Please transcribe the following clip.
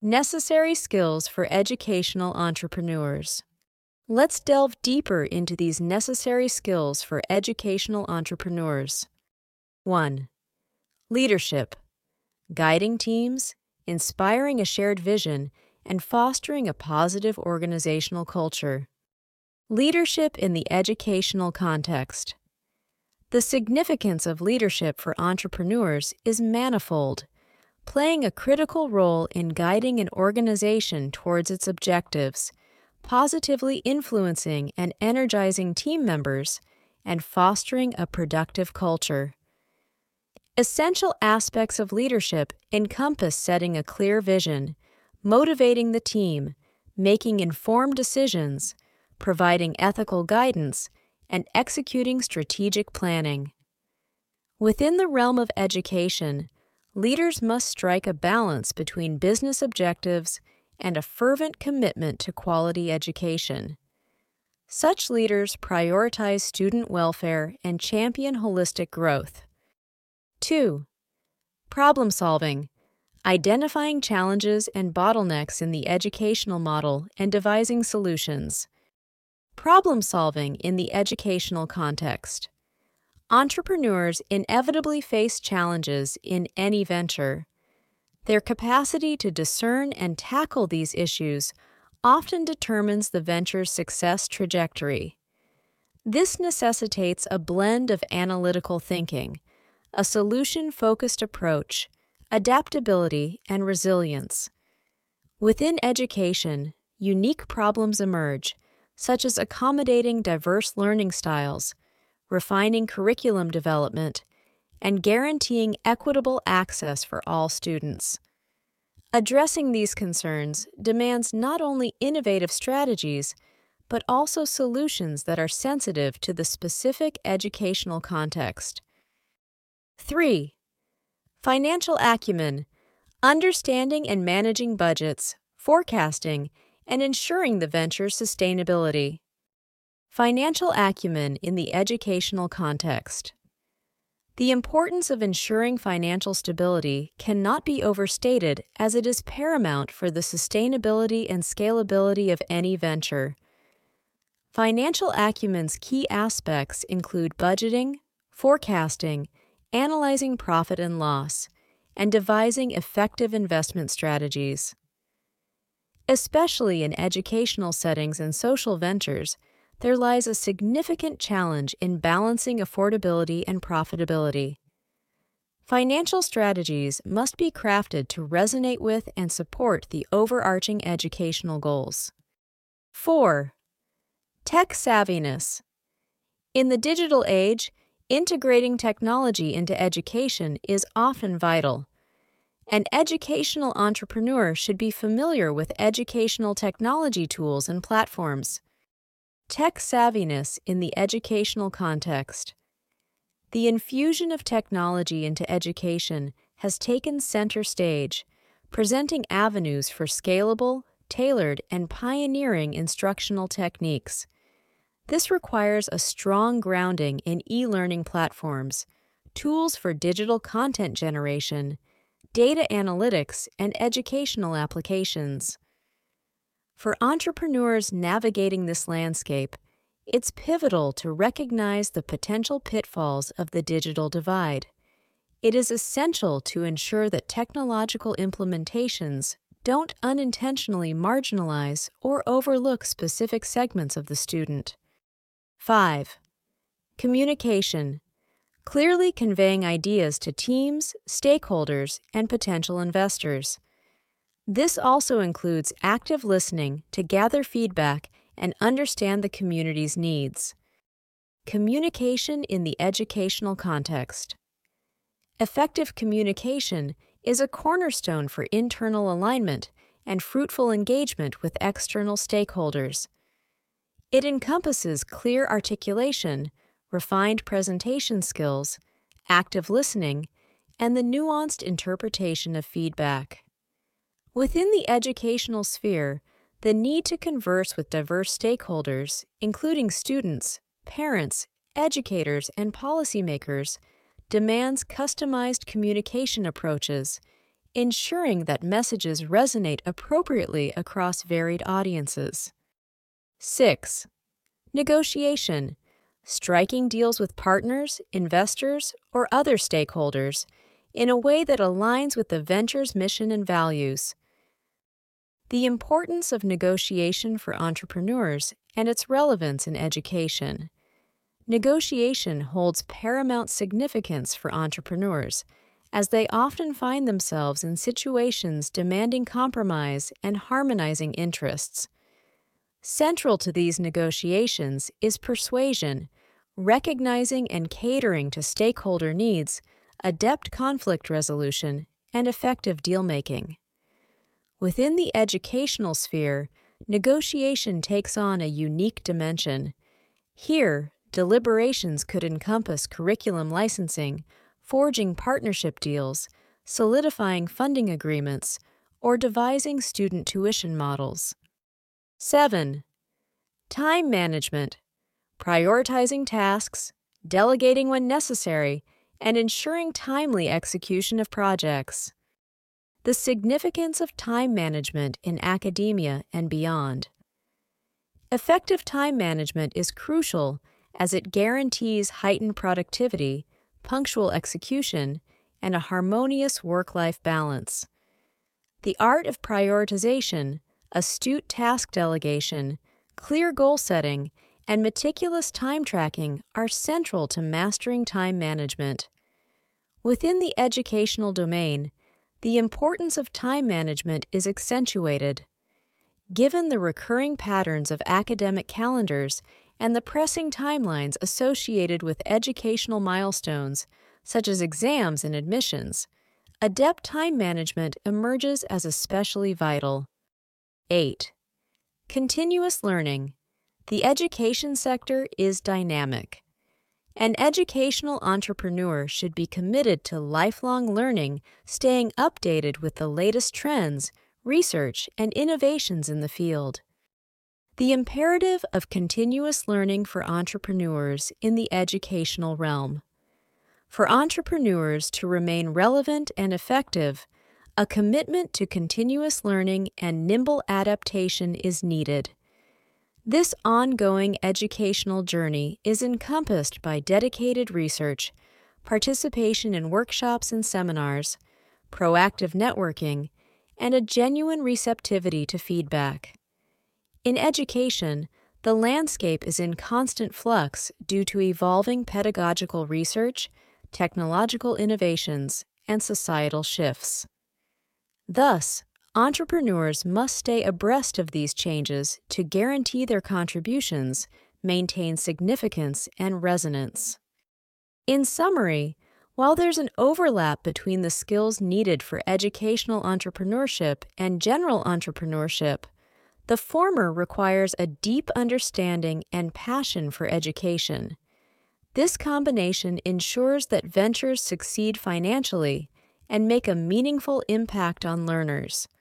Necessary skills for educational entrepreneurs. Let's delve deeper into these necessary skills for educational entrepreneurs. 1. Leadership. Guiding teams, inspiring a shared vision, and fostering a positive organizational culture. Leadership in the educational context. The significance of leadership for entrepreneurs is manifold, playing a critical role in guiding an organization towards its objectives, positively influencing and energizing team members, and fostering a productive culture. Essential aspects of leadership encompass setting a clear vision, motivating the team, making informed decisions, providing ethical guidance, and executing strategic planning. Within the realm of education, leaders must strike a balance between business objectives and a fervent commitment to quality education. Such leaders prioritize student welfare and champion holistic growth. 2. Problem solving. Identifying challenges and bottlenecks in the educational model and devising solutions. Problem solving in the educational context. Entrepreneurs inevitably face challenges in any venture. Their capacity to discern and tackle these issues often determines the venture's success trajectory. This necessitates a blend of analytical thinking, a solution-focused approach, adaptability, and resilience. Within education, unique problems emerge, such as accommodating diverse learning styles, refining curriculum development, and guaranteeing equitable access for all students. Addressing these concerns demands not only innovative strategies, but also solutions that are sensitive to the specific educational context. 3. Financial acumen, understanding and managing budgets, forecasting, and ensuring the venture's sustainability. Financial acumen in the educational context. The importance of ensuring financial stability cannot be overstated, as it is paramount for the sustainability and scalability of any venture. Financial acumen's key aspects include budgeting, forecasting, analyzing profit and loss, and devising effective investment strategies. Especially in educational settings and social ventures, there lies a significant challenge in balancing affordability and profitability. Financial strategies must be crafted to resonate with and support the overarching educational goals. 4. Tech savviness. In the digital age, integrating technology into education is often vital. An educational entrepreneur should be familiar with educational technology tools and platforms. Tech savviness in the educational context. The infusion of technology into education has taken center stage, presenting avenues for scalable, tailored, and pioneering instructional techniques. This requires a strong grounding in e-learning platforms, tools for digital content generation, data analytics, and educational applications. For entrepreneurs navigating this landscape, it's pivotal to recognize the potential pitfalls of the digital divide. It is essential to ensure that technological implementations don't unintentionally marginalize or overlook specific segments of the student. 5. Communication. Clearly conveying ideas to teams, stakeholders, and potential investors. This also includes active listening to gather feedback and understand the community's needs. Communication in the educational context. Effective communication is a cornerstone for internal alignment and fruitful engagement with external stakeholders. It encompasses clear articulation, refined presentation skills, active listening, and the nuanced interpretation of feedback. Within the educational sphere, the need to converse with diverse stakeholders, including students, parents, educators, and policymakers, demands customized communication approaches, ensuring that messages resonate appropriately across varied audiences. 6. Negotiation. Striking deals with partners, investors, or other stakeholders in a way that aligns with the venture's mission and values. The importance of negotiation for entrepreneurs and its relevance in education. Negotiation holds paramount significance for entrepreneurs, as they often find themselves in situations demanding compromise and harmonizing interests. Central to these negotiations is persuasion, recognizing and catering to stakeholder needs, adept conflict resolution, and effective deal-making. Within the educational sphere, negotiation takes on a unique dimension. Here, deliberations could encompass curriculum licensing, forging partnership deals, solidifying funding agreements, or devising student tuition models. 7. Time management. Prioritizing tasks, delegating when necessary, and ensuring timely execution of projects. The significance of time management in academia and beyond. Effective time management is crucial as it guarantees heightened productivity, punctual execution, and a harmonious work-life balance. The art of prioritization, astute task delegation, clear goal setting, and meticulous time tracking are central to mastering time management. Within the educational domain, the importance of time management is accentuated. Given the recurring patterns of academic calendars and the pressing timelines associated with educational milestones, such as exams and admissions, adept time management emerges as especially vital. 8. Continuous learning. The education sector is dynamic. An educational entrepreneur should be committed to lifelong learning, staying updated with the latest trends, research, and innovations in the field. The imperative of continuous learning for entrepreneurs in the educational realm. For entrepreneurs to remain relevant and effective, a commitment to continuous learning and nimble adaptation is needed. This ongoing educational journey is encompassed by dedicated research, participation in workshops and seminars, proactive networking, and a genuine receptivity to feedback. In education, the landscape is in constant flux due to evolving pedagogical research, technological innovations, and societal shifts. Thus, entrepreneurs must stay abreast of these changes to guarantee their contributions maintain significance and resonance. In summary, while there's an overlap between the skills needed for educational entrepreneurship and general entrepreneurship, the former requires a deep understanding and passion for education. This combination ensures that ventures succeed financially and make a meaningful impact on learners.